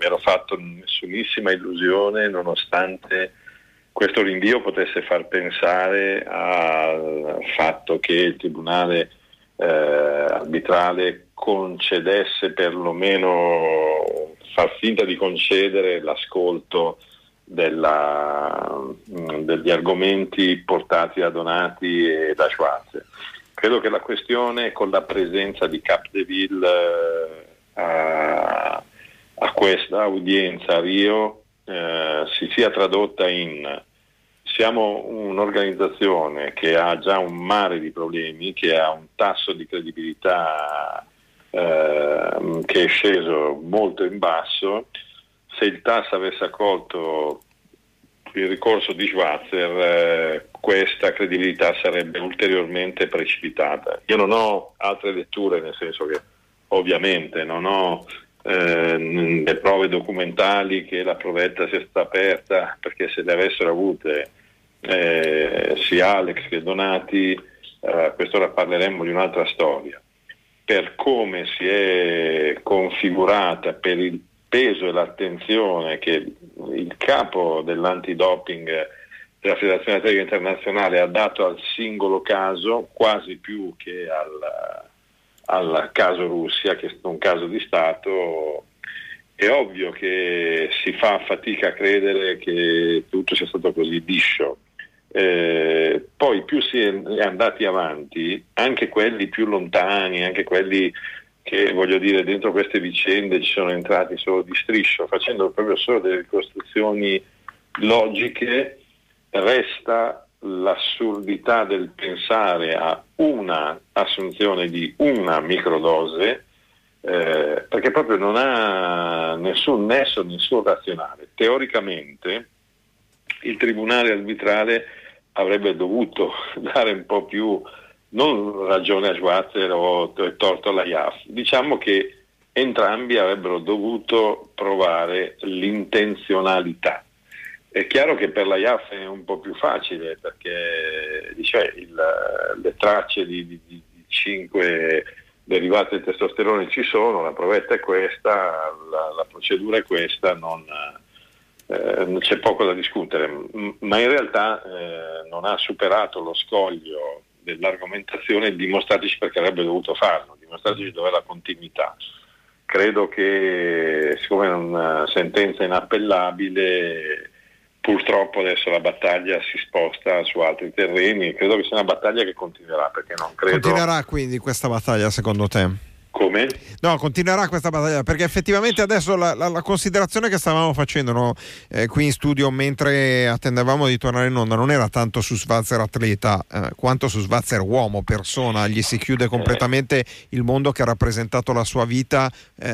ero fatto nessunissima illusione, nonostante questo rinvio potesse far pensare al fatto che il tribunale arbitrale concedesse, perlomeno far finta di concedere l'ascolto degli argomenti portati da Donati e da Schwarzer. Credo che la questione, con la presenza di Capdeville a questa udienza a Rio, si sia tradotta in: siamo un'organizzazione che ha già un mare di problemi, che ha un tasso di credibilità che è sceso molto in basso. Se il TAS avesse accolto il ricorso di Schwarzer, questa credibilità sarebbe ulteriormente precipitata. Io non ho altre letture, nel senso che ovviamente non ho le prove documentali che la provetta sia stata aperta, perché se le avessero avute sia Alex che Donati, quest'ora parleremmo di un'altra storia. Per come si è configurata, per il peso e l'attenzione che il capo dell'antidoping della Federazione Atletica Internazionale ha dato al singolo caso, quasi più che al caso Russia, che è stato un caso di Stato, è ovvio che si fa fatica a credere che tutto sia stato così liscio. Poi più si è andati avanti, anche quelli più lontani, anche quelli che, voglio dire, dentro queste vicende ci sono entrati solo di striscio, facendo proprio solo delle ricostruzioni logiche, resta l'assurdità del pensare a una assunzione di una microdose, perché proprio non ha nessun nesso, nessun razionale. Teoricamente il tribunale arbitrale avrebbe dovuto dare un po' più, non ragione a Schwarzer o torto alla IAF, diciamo che entrambi avrebbero dovuto provare l'intenzionalità. È chiaro che per la IAF è un po' più facile, perché le tracce di 5 derivati del testosterone ci sono, la provetta è questa, la procedura è questa, non c'è poco da discutere, ma in realtà non ha superato lo scoglio dell'argomentazione dimostrateci perché avrebbe dovuto farlo, dimostrateci dov'è la continuità. Credo che, siccome è una sentenza inappellabile, purtroppo adesso la battaglia si sposta su altri terreni. Credo che sia una battaglia che continuerà, perché non credo... Continuerà quindi questa battaglia, secondo te? Come? No, continuerà questa battaglia, perché effettivamente adesso la considerazione che stavamo facendo, no, qui in studio mentre attendevamo di tornare in onda, non era tanto su Schwarzer atleta quanto su Schwarzer uomo, persona. Gli si chiude completamente il mondo che ha rappresentato la sua vita,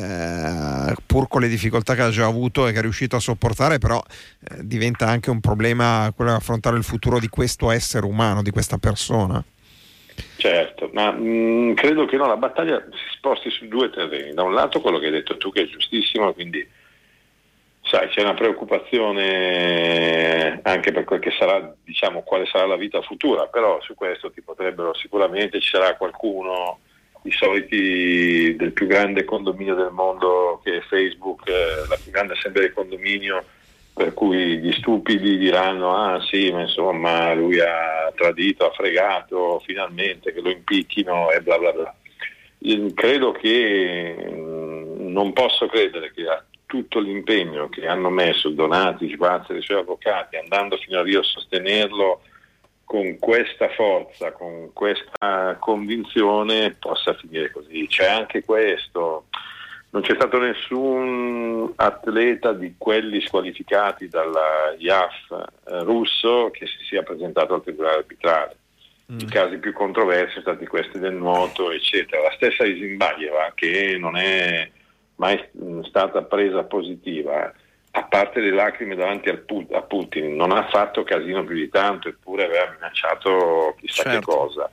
pur con le difficoltà che ha già avuto e che è riuscito a sopportare, però diventa anche un problema quello di affrontare il futuro di questo essere umano, di questa persona. Certo, ma credo che la battaglia si sposti su due terreni. Da un lato quello che hai detto tu, che è giustissimo, quindi sai, c'è una preoccupazione anche per quel che sarà, diciamo, quale sarà la vita futura, però su questo sicuramente ci sarà qualcuno, i soliti del più grande condominio del mondo che è Facebook, la più grande assemblea di condominio, per cui gli stupidi diranno: ah sì, ma insomma lui ha tradito, ha fregato, finalmente che lo impicchino e bla bla bla. Io credo che non posso credere che a tutto l'impegno che hanno messo Donati, Schwarzer e i suoi avvocati, andando fino a Rio a sostenerlo con questa forza, con questa convinzione, possa finire così. C'è anche questo. Non c'è stato nessun atleta di quelli squalificati dalla IAF russo che si sia presentato al tribunale arbitrale. I casi più controversi sono stati questi del nuoto, eccetera. La stessa Isinbayeva, che non è mai stata presa positiva, a parte le lacrime davanti a Putin, non ha fatto casino più di tanto, eppure aveva minacciato chissà che cosa.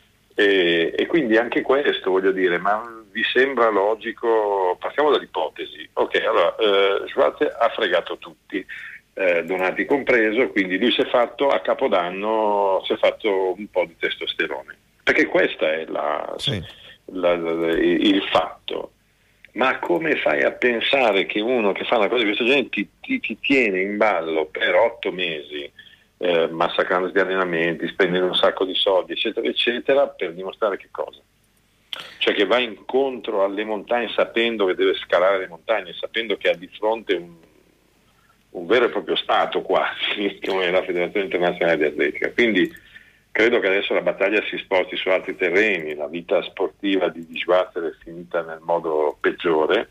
E quindi anche questo, voglio dire, ma vi sembra logico? Partiamo dall'ipotesi. Ok, allora Schwarzer ha fregato tutti, Donati compreso, quindi lui si è fatto a Capodanno, si è fatto un po' di testosterone, perché questo è il fatto. Ma come fai a pensare che uno che fa una cosa di questo genere ti tiene in ballo per 8 mesi, massacrando gli allenamenti, spendendo un sacco di soldi, eccetera, eccetera, per dimostrare che cosa? Cioè che va incontro alle montagne sapendo che deve scalare le montagne, sapendo che ha di fronte un vero e proprio Stato quasi, come la Federazione Internazionale di Atletica. Quindi credo che adesso la battaglia si sposti su altri terreni, la vita sportiva di Schwarzer è finita nel modo peggiore.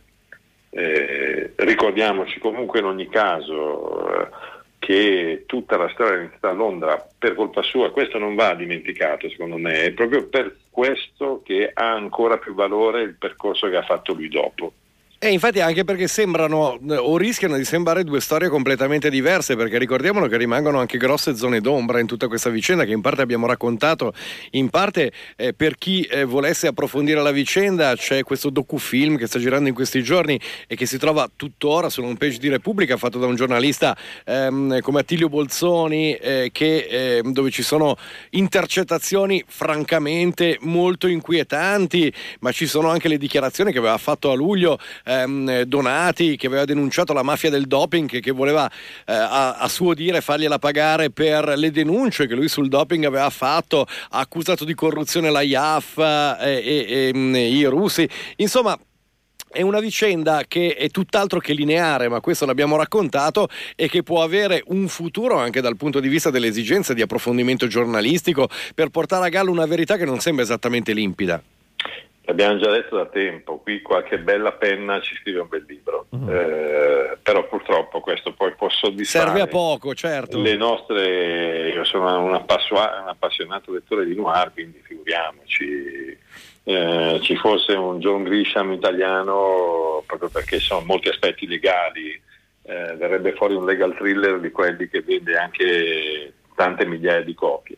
Ricordiamoci comunque in ogni caso che tutta la storia iniziata a Londra per colpa sua, questo non va dimenticato secondo me, è proprio per questo che ha ancora più valore il percorso che ha fatto lui dopo. E infatti anche perché sembrano o rischiano di sembrare due storie completamente diverse, perché ricordiamolo che rimangono anche grosse zone d'ombra in tutta questa vicenda che in parte abbiamo raccontato, in parte per chi volesse approfondire la vicenda c'è questo docufilm che sta girando in questi giorni e che si trova tuttora sulla home page di Repubblica, fatto da un giornalista come Attilio Bolzoni, dove ci sono intercettazioni francamente molto inquietanti, ma ci sono anche le dichiarazioni che aveva fatto a luglio Donati, che aveva denunciato la mafia del doping, che voleva a suo dire fargliela pagare per le denunce che lui sul doping aveva fatto, ha accusato di corruzione la IAF e i russi. Insomma, è una vicenda che è tutt'altro che lineare, ma questo l'abbiamo raccontato, e che può avere un futuro anche dal punto di vista delle esigenze di approfondimento giornalistico per portare a galla una verità che non sembra esattamente limpida. L'abbiamo già detto da tempo, qui qualche bella penna ci scrive un bel libro, però purtroppo questo poi può soddisfare. Serve a poco, certo. Le nostre, io sono un appassionato lettore di noir, quindi figuriamoci, ci fosse un John Grisham italiano, proprio perché sono molti aspetti legali, verrebbe fuori un legal thriller di quelli che vende anche tante migliaia di copie.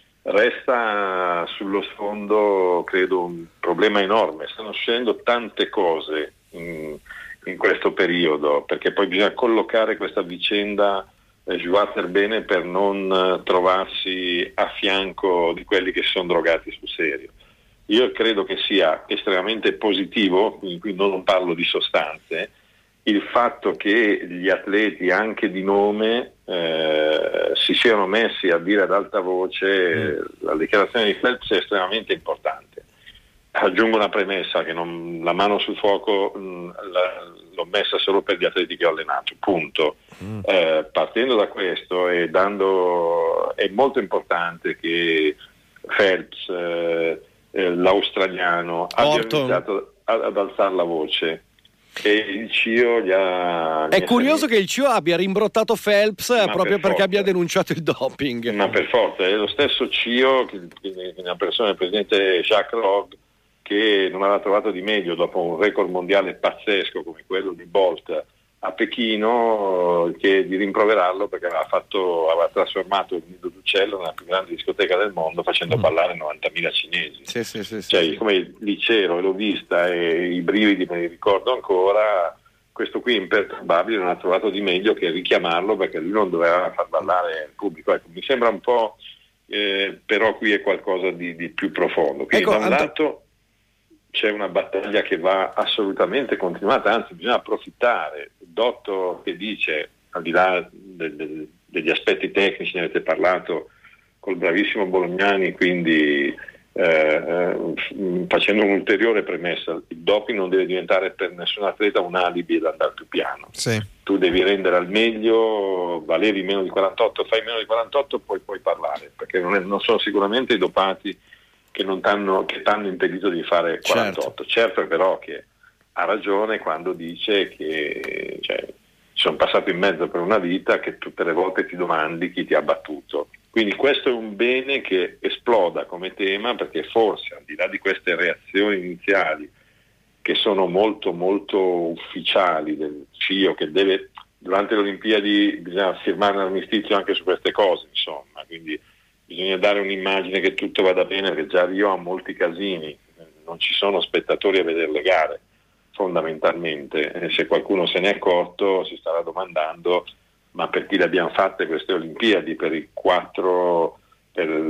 Resta sullo sfondo, credo, un problema enorme. Stanno succedendo tante cose in questo periodo, perché poi bisogna collocare questa vicenda Schwarzer bene per non trovarsi a fianco di quelli che si sono drogati sul serio. Io credo che sia estremamente positivo, qui non parlo di sostanze, il fatto che gli atleti anche di nome si siano messi a dire ad alta voce la dichiarazione di Phelps è estremamente importante. Aggiungo una premessa, che la mano sul fuoco l'ho messa solo per gli atleti che ho allenato, punto. Partendo da questo è molto importante importante che Phelps, l'australiano, abbia iniziato ad alzare la voce. E il CIO è curioso che il CIO abbia rimbrottato Phelps proprio perché abbia denunciato il doping. Ma per forza, è lo stesso CIO che una persona, il presidente Jacques Rogge, che non aveva trovato di meglio dopo un record mondiale pazzesco come quello di Bolt a Pechino, che di rimproverarlo perché aveva trasformato il Nido d'Uccello nella più grande discoteca del mondo facendo ballare 90.000 cinesi. Sì. Come lì c'ero e l'ho vista e i brividi me li ricordo ancora. Questo qui imperturbabile non ha trovato di meglio che richiamarlo perché lui non doveva far ballare il pubblico. Ecco, mi sembra un po', però qui è qualcosa di più profondo. Quindi da un lato c'è una battaglia che va assolutamente continuata, anzi bisogna approfittare. Dotto che dice, al di là degli aspetti tecnici, ne avete parlato col bravissimo Bolognani, quindi facendo un'ulteriore premessa, il doping non deve diventare per nessun atleta un alibi ad andare più piano. Sì. Tu devi rendere al meglio, valevi meno di 48, fai meno di 48, poi puoi parlare, perché non sono sicuramente i dopati che t'hanno impedito di fare 48. Certo però che ha ragione quando dice che sono passato in mezzo per una vita che tutte le volte ti domandi chi ti ha battuto. Quindi questo è un bene che esploda come tema, perché forse al di là di queste reazioni iniziali che sono molto molto ufficiali del CIO, che deve durante le Olimpiadi bisogna firmare un armistizio anche su queste cose, insomma, quindi bisogna dare un'immagine che tutto vada bene, perché già Rio ha molti casini, non ci sono spettatori a vedere le gare fondamentalmente, se qualcuno se ne è accorto si starà domandando ma per chi le abbiamo fatte queste Olimpiadi, per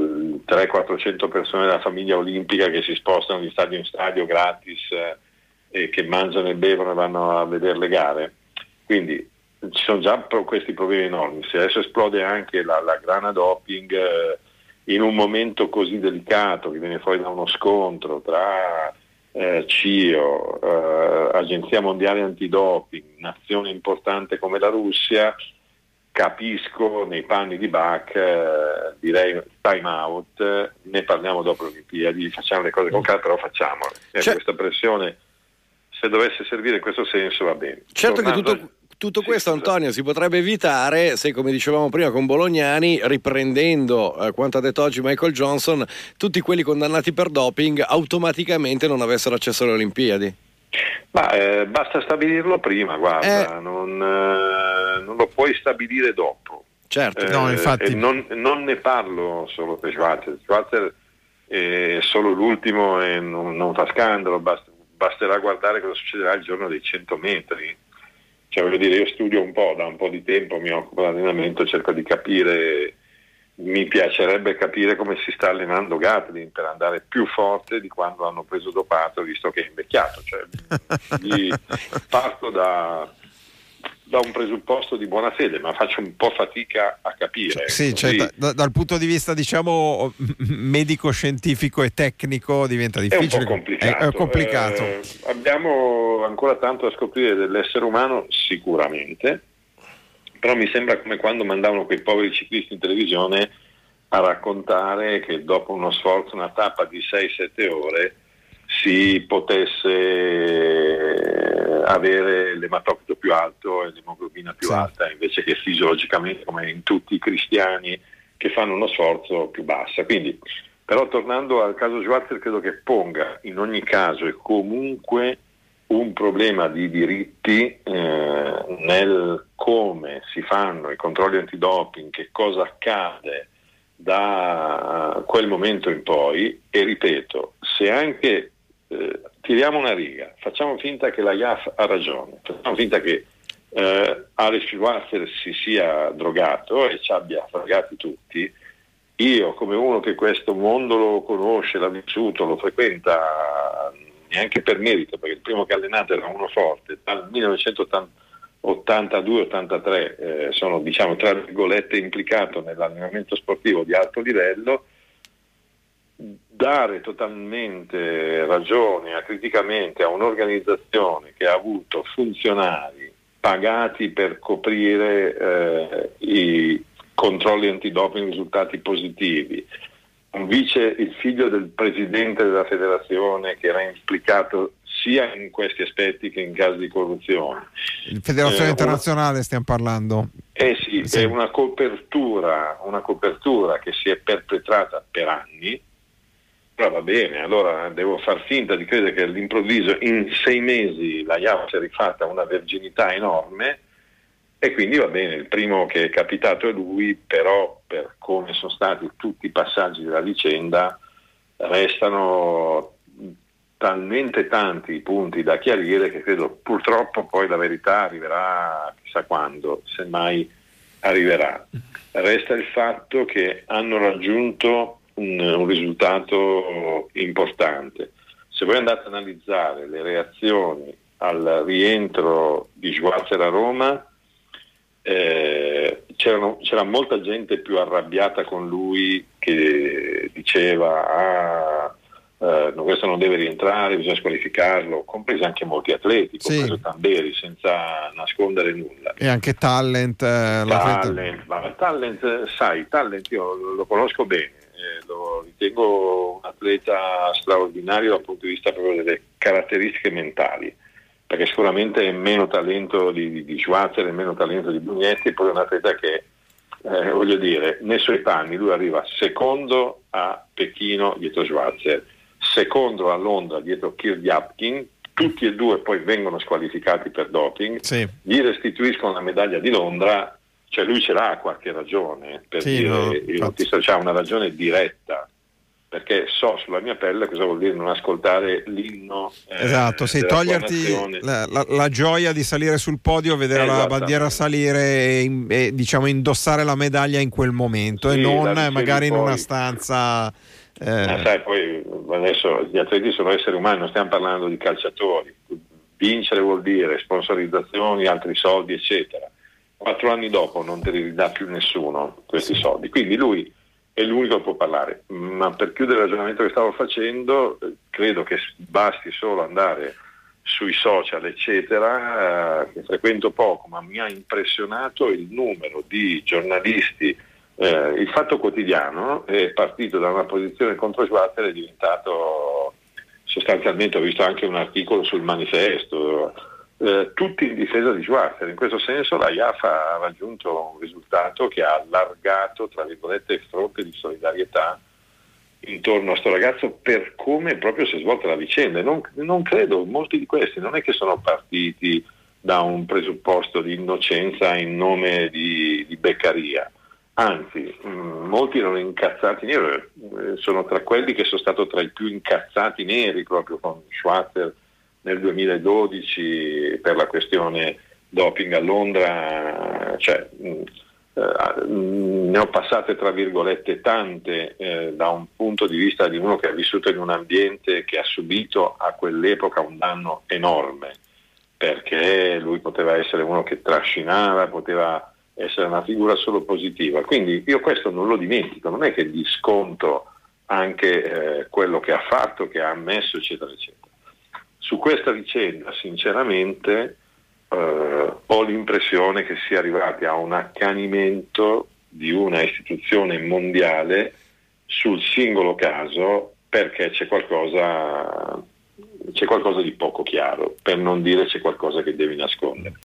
300-400 persone della famiglia olimpica che si spostano di stadio in stadio gratis e che mangiano e bevono e vanno a vedere le gare. Quindi ci sono già questi problemi enormi. Se adesso esplode anche la grana doping in un momento così delicato, che viene fuori da uno scontro tra CIO, Agenzia Mondiale Antidoping, nazione importante come la Russia, capisco nei panni di Bach, direi time out, ne parliamo dopo le Olimpiadi, facciamo le cose con calma, però facciamole. Questa pressione, se dovesse servire in questo senso, va bene. Certo che tutto questo, Antonio, si potrebbe evitare se, come dicevamo prima con Bolognani, riprendendo quanto ha detto oggi Michael Johnson, tutti quelli condannati per doping automaticamente non avessero accesso alle Olimpiadi. Basta stabilirlo prima, guarda, non lo puoi stabilire dopo. Certo, no, infatti. Non ne parlo solo per Schwarzer. Schwarzer è solo l'ultimo e non fa scandalo, basterà guardare cosa succederà il giorno dei 100 metri. Cioè, voglio dire, io studio da un po' di tempo, mi occupo di allenamento, cerco di capire, mi piacerebbe capire come si sta allenando Gatlin per andare più forte di quando hanno preso dopato, visto che è invecchiato. Cioè, parto da un presupposto di buona fede, ma faccio un po' fatica a capire. Sì, cioè, dal punto di vista, diciamo, medico-scientifico e tecnico diventa difficile. È un po' complicato. Abbiamo ancora tanto da scoprire dell'essere umano, sicuramente, però mi sembra come quando mandavano quei poveri ciclisti in televisione a raccontare che dopo uno sforzo, una tappa di 6-7 ore, si potesse avere l'ematocrito più alto e l'emoglobina più alta, invece che fisiologicamente, come in tutti i cristiani che fanno uno sforzo, più bassa. Quindi, però, tornando al caso Schwarzer, credo che ponga in ogni caso e comunque un problema di diritti nel come si fanno i controlli antidoping, che cosa accade da quel momento in poi. E ripeto, se anche tiriamo una riga, facciamo finta che la IAF ha ragione, facciamo finta che Alex Schwarzer si sia drogato e ci abbia fregati tutti, io come uno che questo mondo lo conosce, l'ha vissuto, lo frequenta neanche per merito, perché il primo che ha allenato era uno forte, dal 1982-83 sono, diciamo, tra virgolette implicato nell'allenamento sportivo di alto livello. Dare totalmente ragione acriticamente a un'organizzazione che ha avuto funzionari pagati per coprire i controlli antidoping, risultati positivi, il figlio del presidente della federazione che era implicato sia in questi aspetti che in casi di corruzione. Federazione internazionale stiamo parlando. Sì, è una copertura che si è perpetrata per anni. Però va bene, allora devo far finta di credere che all'improvviso in 6 mesi la IAF si è rifatta una verginità enorme, e quindi va bene, il primo che è capitato è lui, però per come sono stati tutti i passaggi della vicenda restano talmente tanti punti da chiarire che credo purtroppo poi la verità arriverà chissà quando, se mai arriverà. Resta il fatto che hanno raggiunto un risultato importante. Se voi andate a analizzare le reazioni al rientro di Schwarzer a Roma, c'era molta gente più arrabbiata con lui, che diceva questo non deve rientrare, bisogna squalificarlo, compresi anche molti atleti, compreso Tamberi, senza nascondere nulla. E anche Talent io lo conosco bene, lo ritengo un atleta straordinario dal punto di vista proprio delle caratteristiche mentali, perché sicuramente è meno talento di Schwarzer, è meno talento di Bugnetti, e poi è un atleta che voglio dire, nei suoi panni lui arriva secondo a Pechino dietro Schwarzer, secondo a Londra dietro Kirdyapkin, tutti e due poi vengono squalificati per doping, gli restituiscono la medaglia di Londra. Cioè lui ce l'ha qualche ragione per dire, il notista c'ha una ragione diretta, perché so sulla mia pelle cosa vuol dire non ascoltare l'inno. Esatto, toglierti la gioia di salire sul podio, vedere la bandiera salire e diciamo indossare la medaglia in quel momento, e non magari in una stanza. Sai, poi adesso gli atleti sono esseri umani, non stiamo parlando di calciatori. Vincere vuol dire sponsorizzazioni, altri soldi, eccetera. 4 anni dopo non te li ridà più nessuno questi soldi, quindi lui è l'unico che può parlare. Ma per chiudere il ragionamento che stavo facendo, credo che basti solo andare sui social, eccetera, che frequento poco, ma mi ha impressionato il numero di giornalisti. Il Fatto Quotidiano è partito da una posizione contro Schwarzer, è diventato sostanzialmente, ho visto anche un articolo sul Manifesto, tutti in difesa di Schwarzer. In questo senso la IAF ha raggiunto un risultato che ha allargato, tra virgolette, il fronte di solidarietà intorno a sto ragazzo per come proprio si è svolta la vicenda. Non credo, molti di questi non è che sono partiti da un presupposto di innocenza in nome di Beccaria, anzi molti erano incazzati neri, sono tra quelli che sono stato tra i più incazzati neri proprio con Schwarzer nel 2012 per la questione doping a Londra, cioè ne ho passate tra virgolette tante da un punto di vista di uno che ha vissuto in un ambiente che ha subito a quell'epoca un danno enorme, perché lui poteva essere uno che trascinava, poteva essere una figura solo positiva, quindi io questo non lo dimentico, non è che gli sconto anche quello che ha fatto, che ha ammesso, eccetera eccetera. Su questa vicenda sinceramente ho l'impressione che sia arrivati a un accanimento di una istituzione mondiale sul singolo caso, perché c'è qualcosa di poco chiaro, per non dire c'è qualcosa che devi nascondere.